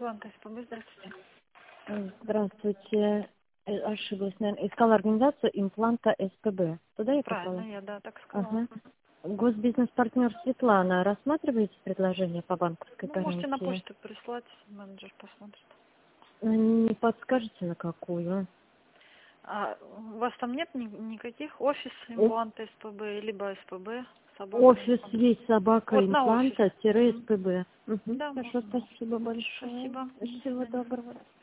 импланта СПБ, здравствуйте. Здравствуйте. Ошиблась, наверное. Искала организацию импланта СПБ. Туда я Правильно, попала? я, да, так сказала. Ага. Госбизнес-партнер Светлана. Рассматриваете предложение по банковской Ну, можете на гарантии? почту прислать, менеджер посмотрит. Не подскажете, на какую? А у вас там нет никаких офис О- импланта СПБ, либо СПБ, собака? Офис есть собака Вот на офис. импланта-СПБ. Да, Хорошо, можно на офис. спасибо большое. Спасибо. До Всего свидания. доброго.